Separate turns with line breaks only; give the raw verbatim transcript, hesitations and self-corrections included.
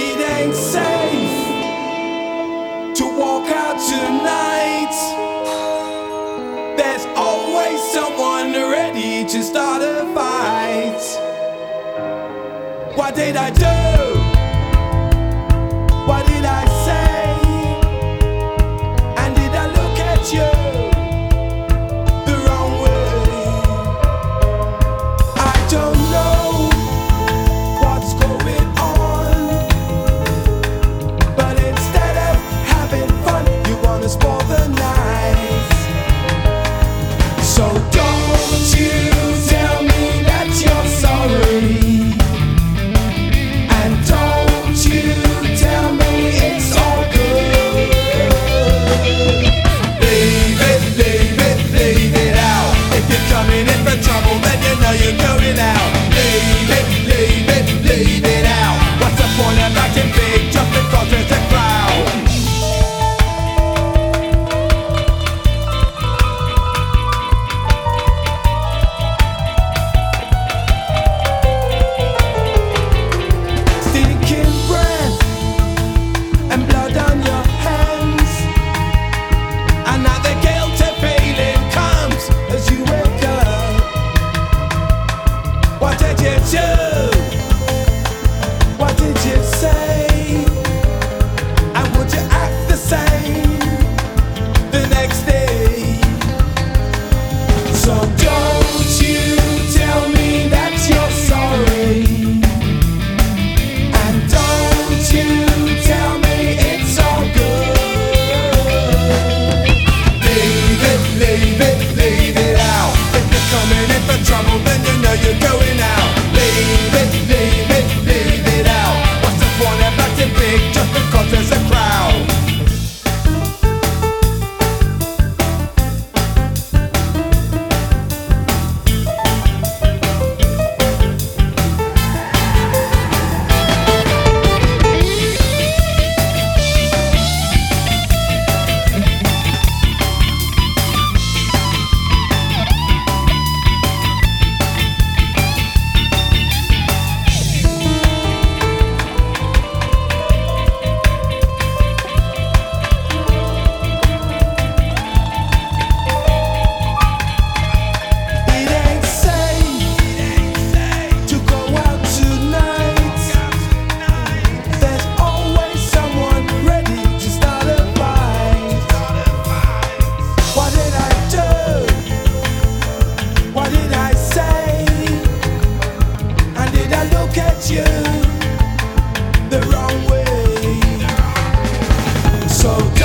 It ain't safe to walk out tonight. There's always someone ready to start a fight. What did I do? What did I say? And did I look at you the wrong way? I don't know what's going on, but instead of having fun, you wanna spoil the night. So don't you tell me that you're sorry, and don't you tell me it's all good. Leave it, leave it, leave it out. If you're coming in for trouble, then you know you're going out. Leave it, leave it, leave it out. What's the point of acting big just because there's a crowd? Stinking breath and blood on your hands, and now the guilty feeling comes as you wake up. What did you do? What did you say? And would you act the same the next day? So don't you tell me that you're sorry, and don't you tell me it's all good. Leave it, leave it, leave it out. If you're coming in for trouble, then you know you're going out. Leave it, leave it, leave it out. What's the point of acting big just because there's a crowd? It ain't safe to go out tonight. There's always someone ready to start a fight. What did I do? What did I say? And did I look at you the wrong way? So